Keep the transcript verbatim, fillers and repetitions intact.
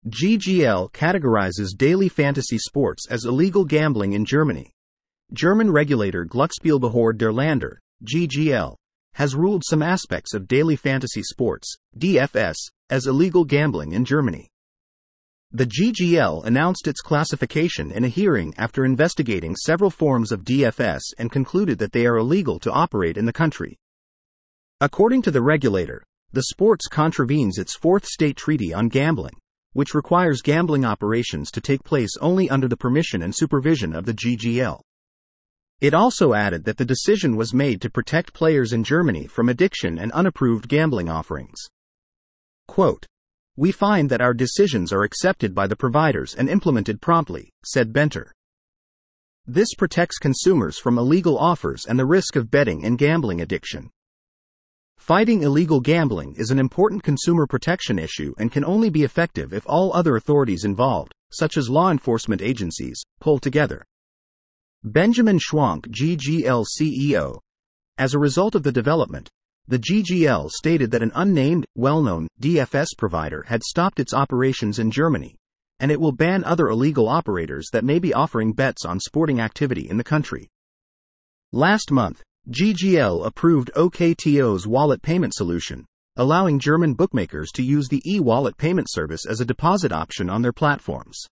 G G L categorizes daily fantasy sports as illegal gambling in Germany. German regulator Glücksspielbehörde der Länder, G G L, has ruled some aspects of daily fantasy sports, D F S, as illegal gambling in Germany. The G G L announced its classification in a hearing after investigating several forms of D F S and concluded that they are illegal to operate in the country. According to the regulator, the sports contravenes its Fourth State Treaty on Gambling, which requires gambling operations to take place only under the permission and supervision of the G G L. It also added that the decision was made to protect players in Germany from addiction and unapproved gambling offerings. Quote, "We find that our decisions are accepted by the providers and implemented promptly," said Benter. This protects consumers from illegal offers and the risk of betting and gambling addiction. Fighting illegal gambling is an important consumer protection issue and can only be effective if all other authorities involved, such as law enforcement agencies, pull together. Benjamin Schwank, G G L C E O. As a result of the development, the G G L stated that an unnamed, well-known D F S provider had stopped its operations in Germany, and it will ban other illegal operators that may be offering bets on sporting activity in the country. Last month, G G L approved O K T O's wallet payment solution, allowing German bookmakers to use the e-wallet payment service as a deposit option on their platforms.